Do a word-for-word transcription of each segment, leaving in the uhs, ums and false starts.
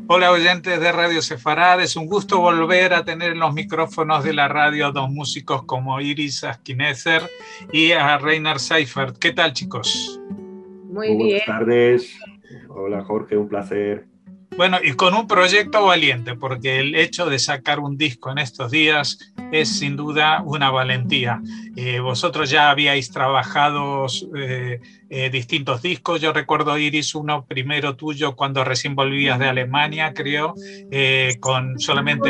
Hola oyentes de Radio Sefarad, es un gusto volver a tener en los micrófonos de la radio a dos músicos como Iris Askinezer y a Reiner Seifert. ¿Qué tal, chicos? Muy, Muy bien. Buenas tardes. Hola Jorge, un placer. Bueno, y con un proyecto valiente, porque el hecho de sacar un disco en estos días es sin duda una valentía. Eh, vosotros ya habíais trabajado eh, eh, distintos discos. Yo recuerdo, Iris, uno primero tuyo cuando recién volvías de Alemania, creo, eh, con solamente...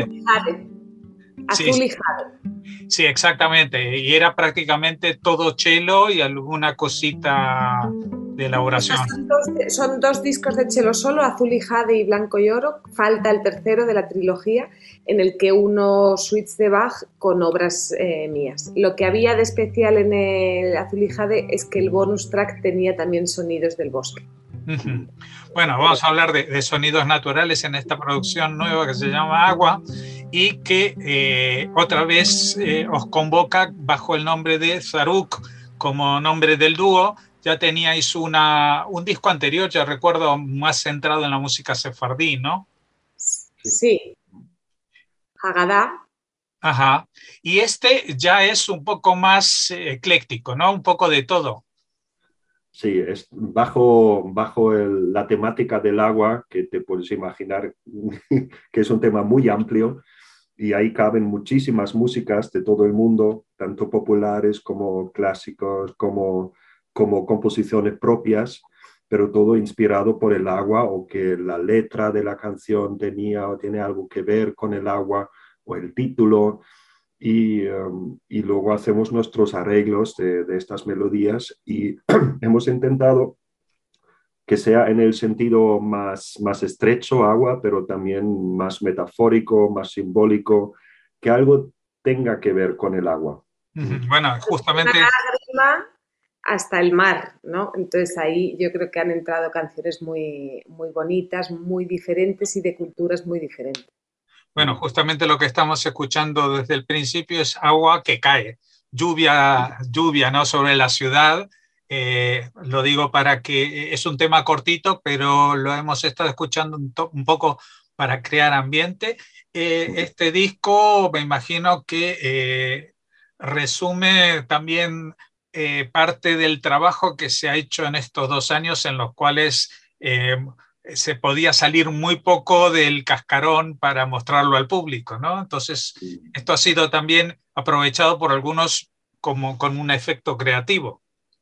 Azul y Jade. Sí, exactamente. Y era prácticamente todo cello y alguna cosita de elaboración. Son dos, son dos discos de cello solo, Azul y Jade y Blanco y Oro. Falta el tercero de la trilogía, en el que uno suites de Bach con obras eh, mías. Lo que había de especial en el Azul y Jade es que el bonus track tenía también sonidos del bosque. Uh-huh. Bueno, vamos a hablar de, de sonidos naturales en esta producción nueva que se llama Agua y que eh, otra vez eh, os convoca bajo el nombre de Zaruk como nombre del dúo. Ya teníais una, un disco anterior, yo recuerdo, más centrado en la música sefardí, ¿no? Sí. Haggadah. Ajá. Y este ya es un poco más eh, ecléctico, ¿no? Un poco de todo. Sí, es bajo, bajo el, la temática del agua, que te puedes imaginar que es un tema muy amplio, y ahí caben muchísimas músicas de todo el mundo, tanto populares como clásicos, como, como composiciones propias, pero todo inspirado por el agua, o que la letra de la canción tenía o tiene algo que ver con el agua, o el título. Y, um, y luego hacemos nuestros arreglos de, de estas melodías y hemos intentado que sea en el sentido más, más estrecho, agua, pero también más metafórico, más simbólico, que algo tenga que ver con el agua. Bueno, justamente... Una lágrima hasta el mar, ¿no? Entonces ahí yo creo que han entrado canciones muy, muy bonitas, muy diferentes y de culturas muy diferentes. Bueno, justamente lo que estamos escuchando desde el principio es agua que cae, lluvia, lluvia, ¿no? Sobre la ciudad. Eh, lo digo para que es un tema cortito, pero lo hemos estado escuchando un, to- un poco para crear ambiente. Eh, este disco, me imagino que eh, resume también eh, parte del trabajo que se ha hecho en estos dos años en los cuales eh, se podía salir muy poco del cascarón para mostrarlo al público, ¿no? Entonces, esto ha sido también aprovechado por algunos como con un efecto creativo.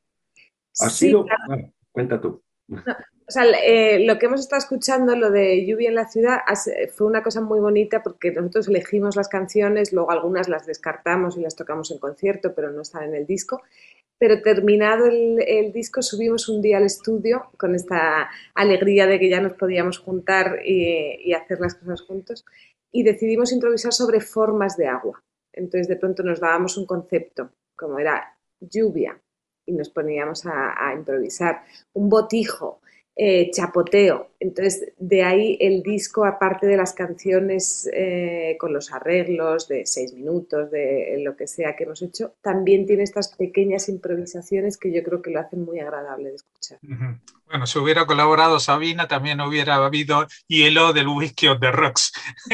¿Ha Sí, sido? claro. Ah, cuenta tú. No, o sea, eh, lo que hemos estado escuchando, lo de Lluvia en la ciudad, fue una cosa muy bonita porque nosotros elegimos las canciones, luego algunas las descartamos y las tocamos en concierto, pero no están en el disco. Pero terminado el, el disco subimos un día al estudio con esta alegría de que ya nos podíamos juntar y, y hacer las cosas juntos y decidimos improvisar sobre formas de agua. Entonces de pronto nos dábamos un concepto, como era lluvia, y nos poníamos a, a improvisar, un botijo, eh, chapoteo. Entonces de ahí el disco, aparte de las canciones eh, con los arreglos de seis minutos, de lo que sea que hemos hecho, también tiene estas pequeñas improvisaciones que yo creo que lo hacen muy agradable de escuchar. Uh-huh. Bueno, si hubiera colaborado Sabina, también hubiera habido hielo del Whisky on the Rocks.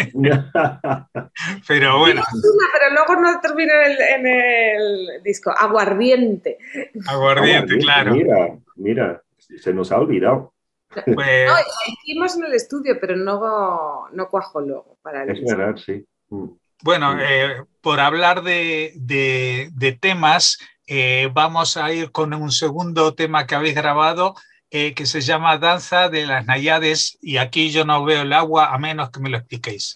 Pero bueno. Una, pero luego no termina en el, en el disco. Aguardiente. Aguardiente, claro. Mira, mira, se nos ha olvidado. Pues, no, lo hicimos en el estudio, pero no, no cuajó luego para el Es disco. verdad, sí. Mm. Bueno, eh, por hablar de, de, de temas, eh, vamos a ir con un segundo tema que habéis grabado eh, que se llama Danza de las Náyades, y aquí yo no veo el agua a menos que me lo expliquéis.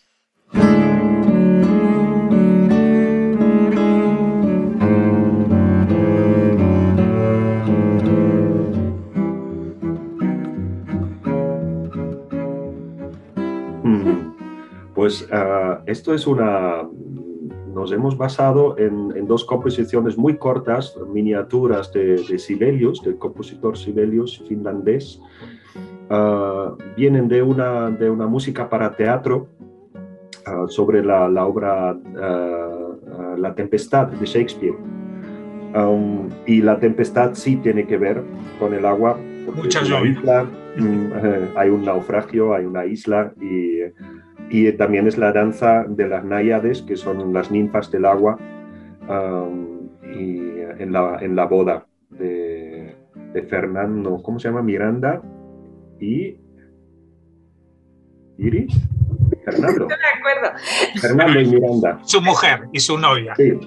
Pues uh, esto es una... Nos hemos basado en, en dos composiciones muy cortas, miniaturas de, de Sibelius, del compositor Sibelius finlandés. Uh, vienen de una, de una música para teatro uh, sobre la, la obra uh, uh, La Tempestad de Shakespeare. Um, y La Tempestad sí tiene que ver con el agua, porque Mucha es una lluvia. isla, mm, eh, hay un naufragio, hay una isla y, y también es la danza de las náyades, que son las ninfas del agua, um, y en la, en la boda de, de Fernando, ¿cómo se llama? Miranda y Iris. No Fernando. me acuerdo. Fernando y Miranda. Su mujer y su novia. Sí.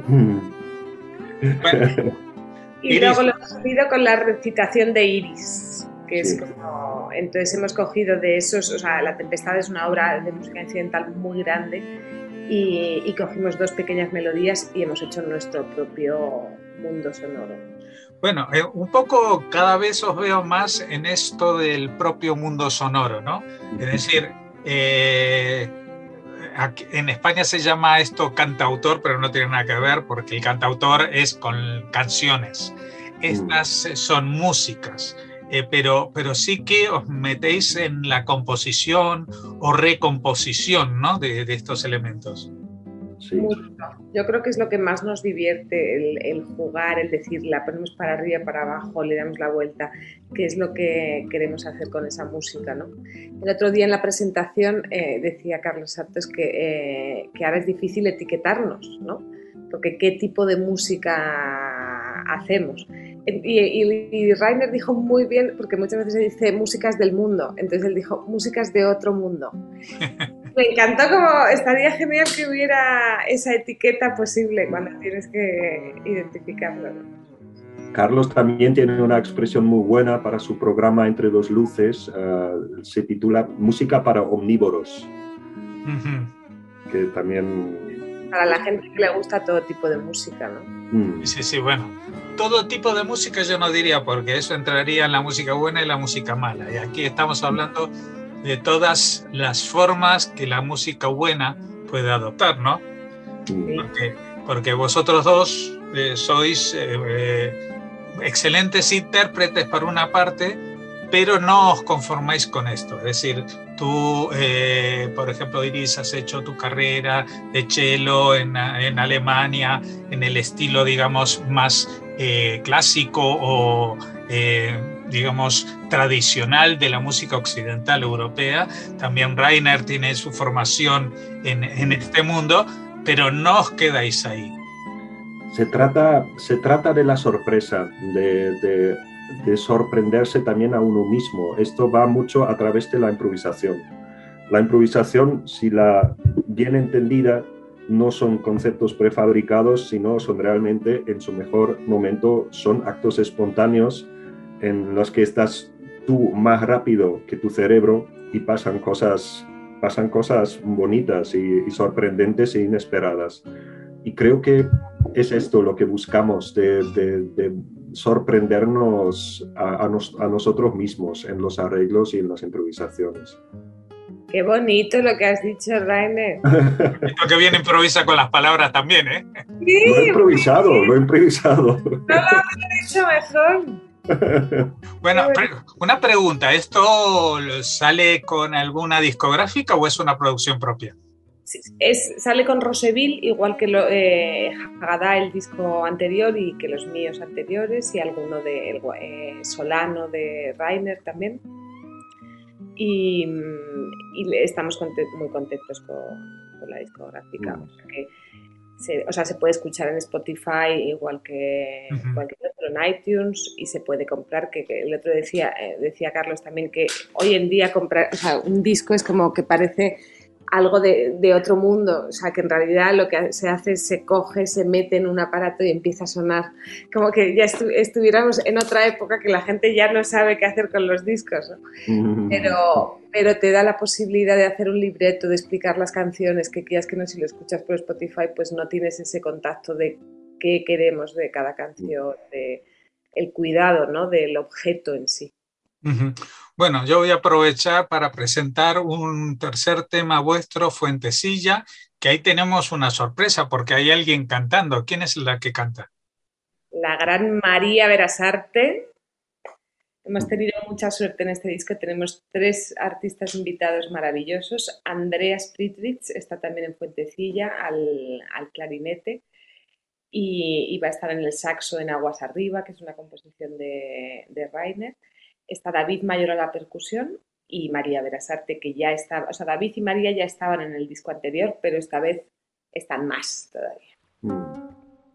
Bueno, Y Iris. luego lo hemos unido con la recitación de Iris, que es Sí. como... Entonces hemos cogido de esos... O sea, La Tempestad es una obra de música incidental muy grande y, y cogimos dos pequeñas melodías y hemos hecho nuestro propio mundo sonoro. Bueno, eh, un poco cada vez os veo más en esto del propio mundo sonoro, ¿no? Es decir, eh, aquí, en España se llama esto cantautor, pero no tiene nada que ver porque el cantautor es con canciones. Estas eh, son músicas, eh, pero, pero sí que os metéis en la composición o recomposición, ¿no? de, de estos elementos. Sí. Mucho. Yo creo que es lo que más nos divierte, el, el jugar, el decir, la ponemos para arriba, para abajo, le damos la vuelta, que es lo que queremos hacer con esa música, ¿no? El otro día en la presentación eh, decía Carlos Santos que, eh, que ahora es difícil etiquetarnos, ¿no? Porque qué tipo de música hacemos. Y, y, y Rainer dijo muy bien, porque muchas veces se dice músicas del mundo, entonces él dijo músicas de otro mundo. Me encantó, como estaría genial que hubiera esa etiqueta posible cuando tienes que identificarlo, ¿no? Carlos también tiene una expresión muy buena para su programa Entre dos luces, uh, se titula Música para omnívoros, uh-huh. que también... Para la gente que le gusta todo tipo de música, ¿no? Mm. Sí, sí, bueno, todo tipo de música yo no diría, porque eso entraría en la música buena y la música mala, y aquí estamos hablando de todas las formas que la música buena puede adoptar, ¿no? Sí. Porque, porque vosotros dos eh, sois eh, eh, excelentes intérpretes por una parte, pero no os conformáis con esto. Es decir, tú, eh, por ejemplo, Iris, has hecho tu carrera de cello en, en Alemania, en el estilo, digamos, más eh, clásico o... Eh, digamos, tradicional de la música occidental europea. También Rainer tiene su formación en, en este mundo, pero no os quedáis ahí. Se trata, se trata de la sorpresa, de, de, de sorprenderse también a uno mismo. Esto va mucho a través de la improvisación. La improvisación, si la bien entendida, no son conceptos prefabricados, sino son realmente, en su mejor momento, son actos espontáneos en los que estás tú más rápido que tu cerebro y pasan cosas, pasan cosas bonitas y, y sorprendentes e inesperadas. Y creo que es esto lo que buscamos, de, de, de sorprendernos a, a, nos, a nosotros mismos en los arreglos y en las improvisaciones. Qué bonito lo que has dicho, Rainer. Esto que bien improvisa con las palabras también, ¿eh? Sí, lo he improvisado, sí. lo he improvisado. No lo había dicho mejor. Bueno, una pregunta, ¿esto sale con alguna discográfica o es una producción propia? Es, sale con Roseville, igual que lo, eh, Hagadá, el disco anterior, y que los míos anteriores, y alguno de el, eh, Solano de Rainer también. Y, y estamos content, muy contentos con, con la discográfica. Mm. O sea, que se, o sea, se puede escuchar en Spotify igual que uh-huh. cualquier otro, en iTunes, y se puede comprar, que, que el otro decía, eh, decía Carlos también, que hoy en día comprar, o sea, un disco es como que parece algo de, de otro mundo, o sea, que en realidad lo que se hace es se coge, se mete en un aparato y empieza a sonar, como que ya estu estuviéramos en otra época que la gente ya no sabe qué hacer con los discos, ¿no? Mm. pero, pero te da la posibilidad de hacer un libreto, de explicar las canciones, que quieras que no, si lo escuchas por Spotify, pues no tienes ese contacto de qué queremos de cada canción, de el cuidado, ¿no?, del objeto en sí. Uh-huh. Bueno, yo voy a aprovechar para presentar un tercer tema vuestro, Fuentecilla, que ahí tenemos una sorpresa porque hay alguien cantando. ¿Quién es la que canta? La gran María Berasarte. Hemos tenido mucha suerte en este disco, tenemos tres artistas invitados maravillosos. Andrea Spritrich está también en Fuentecilla al, al clarinete y, y va a estar en el saxo en Aguas Arriba, que es una composición de, de Rainer. está David Mayor a la percusión y María Berasarte, que ya estaba, o sea, David y María ya estaban en el disco anterior, pero esta vez están más todavía. Mm.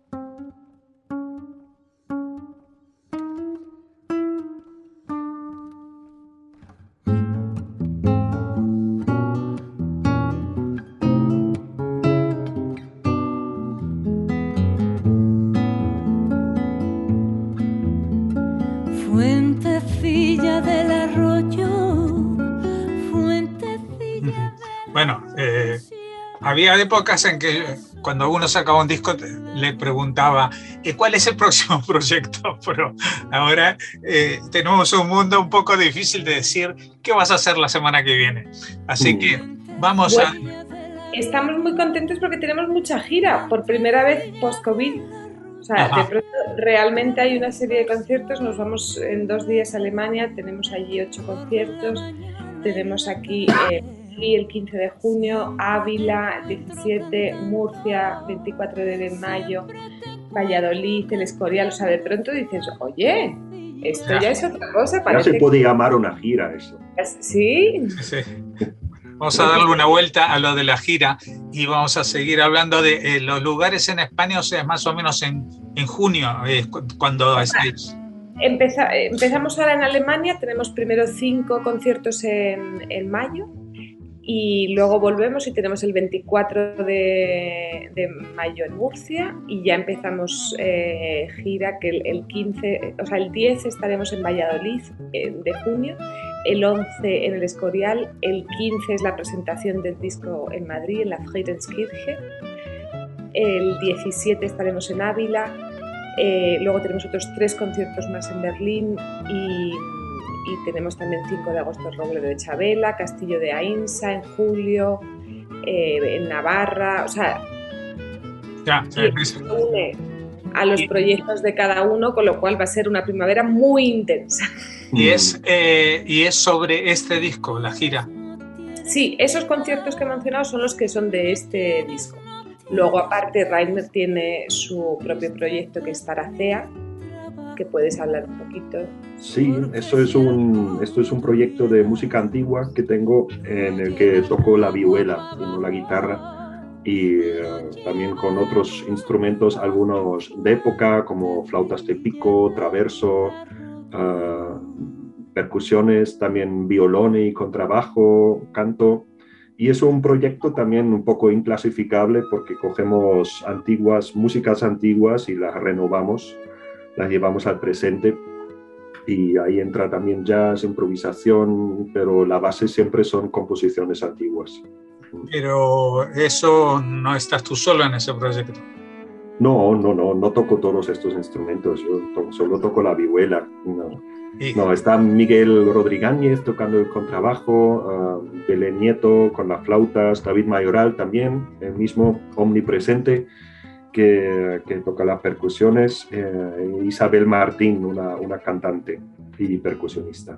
Bueno, eh, había épocas en que cuando uno sacaba un disco le preguntaba ¿cuál es el próximo proyecto? Pero ahora eh, tenemos un mundo un poco difícil de decir qué vas a hacer la semana que viene. Así que vamos bueno, a... Estamos muy contentos porque tenemos mucha gira, por primera vez post-COVID. O sea, Ajá. de pronto realmente hay una serie de conciertos, nos vamos en dos días a Alemania, tenemos allí ocho conciertos, tenemos aquí... Eh, y el quince de junio, Ávila, diecisiete, Murcia, veinticuatro de mayo, Valladolid, El Escorial. O sea, de pronto dices, oye, esto ya es otra cosa. Ya se puede que... llamar una gira eso. ¿Sí? Sí. Vamos a darle una vuelta a lo de la gira y vamos a seguir hablando de eh, los lugares en España, o sea, más o menos en, en junio, eh, cuando estéis. Empeza, empezamos ahora en Alemania, tenemos primero cinco conciertos en, en mayo. Y luego volvemos y tenemos el veinticuatro de, de mayo en Murcia y ya empezamos eh, gira, que el, el quince, o sea, el diez estaremos en Valladolid eh, de junio, el once en El Escorial, el quince es la presentación del disco en Madrid, en la Friedenskirche, el diecisiete estaremos en Ávila, eh, luego tenemos otros tres conciertos más en Berlín y... y tenemos también cinco de agosto Robledo de Chabela, Castillo de Ainsa en julio, eh, en Navarra, o sea, ya, se une a los proyectos de cada uno, con lo cual va a ser una primavera muy intensa. Y es, eh, y es sobre este disco, la gira. Sí, esos conciertos que he mencionado son los que son de este disco. Luego, aparte, Rainer tiene su propio proyecto que es Taracea, que puedes hablar un poquito. Sí, esto es un, esto es un proyecto de música antigua que tengo en el que toco la vihuela y no la guitarra y uh, también con otros instrumentos, algunos de época como flautas de pico, traverso, uh, percusiones, también violón y contrabajo, canto. Y es un proyecto también un poco inclasificable porque cogemos antiguas, músicas antiguas y las renovamos, las llevamos al presente y ahí entra también jazz, improvisación, pero la base siempre son composiciones antiguas. Pero eso no estás tú solo en ese proyecto. No, no, no, no toco todos estos instrumentos, yo to- solo toco la vihuela. No, ¿Y? no está Miguel Rodríguez tocando el contrabajo, uh, Belén Nieto con las flautas, David Mayoral también, el mismo omnipresente. Que, que toca las percusiones, eh, Isabel Martín, una, una cantante y percusionista.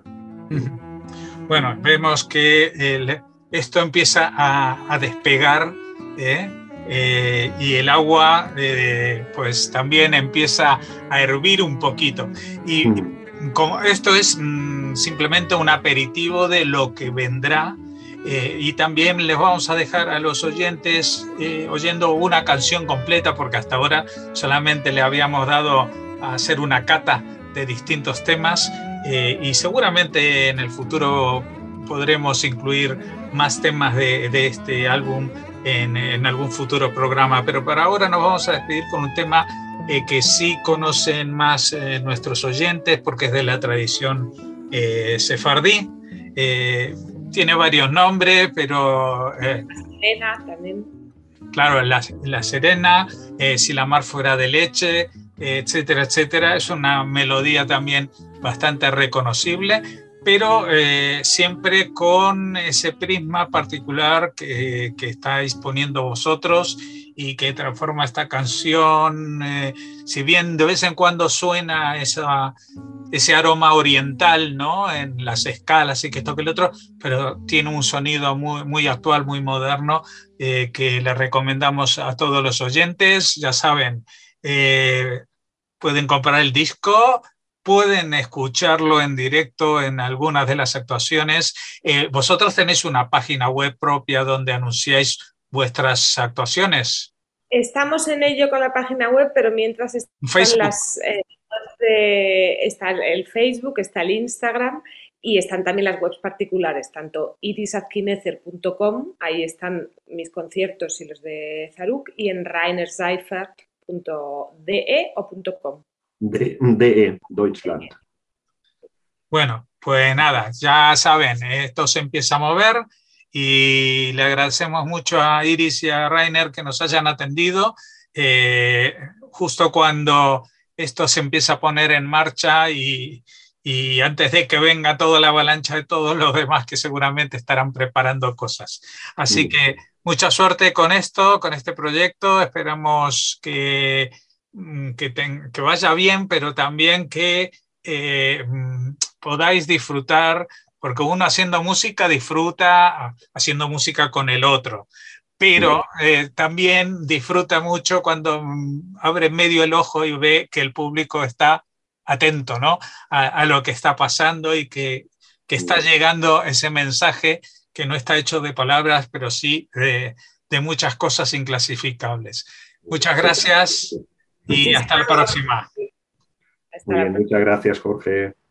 Bueno, vemos que el, esto empieza a, a despegar ¿eh? Eh, y el agua eh, pues también empieza a hervir un poquito. Y mm. como esto es mm, simplemente un aperitivo de lo que vendrá. Eh, y también les vamos a dejar a los oyentes eh, oyendo una canción completa porque hasta ahora solamente le habíamos dado a hacer una cata de distintos temas eh, y seguramente en el futuro podremos incluir más temas de, de este álbum en, en algún futuro programa, pero para ahora nos vamos a despedir con un tema eh, que sí conocen más eh, nuestros oyentes porque es de la tradición eh, sefardí. Eh, Tiene varios nombres, pero... Eh, la Serena también. Claro, la, la Serena, eh, Si la mar fuera de leche, eh, etcétera, etcétera. Es una melodía también bastante reconocible, pero eh, siempre con ese prisma particular que, que estáis poniendo vosotros y que transforma esta canción, eh, si bien de vez en cuando suena esa, ese aroma oriental, ¿no? En las escalas y que esto que el otro, pero tiene un sonido muy, muy actual, muy moderno, eh, que le recomendamos a todos los oyentes. Ya saben, eh, pueden comprar el disco pueden escucharlo en directo en algunas de las actuaciones. Eh, vosotros tenéis una página web propia donde anunciáis vuestras actuaciones. Estamos en ello con la página web, pero mientras están Facebook. las... Eh, de, está el Facebook, está el Instagram y están también las webs particulares, tanto iris azkinezer punto com, ahí están mis conciertos y los de Zaruk, y en rainer seifert punto de o .com. De, de Deutschland. Bueno, pues nada, ya saben, esto se empieza a mover y le agradecemos mucho a Iris y a Rainer que nos hayan atendido eh, justo cuando esto se empieza a poner en marcha y, y antes de que venga toda la avalancha de todos los demás que seguramente estarán preparando cosas. Así que mucha suerte con esto, con este proyecto. Esperamos que, que, ten, que vaya bien, pero también que eh, podáis disfrutar, porque uno haciendo música disfruta haciendo música con el otro. Pero eh, también disfruta mucho cuando mm, abre medio el ojo y ve que el público está atento, ¿no? a, a lo que está pasando y que, que está llegando ese mensaje que no está hecho de palabras, pero sí de, de muchas cosas inclasificables. Muchas gracias y hasta la próxima. Muy bien, muchas gracias, Jorge.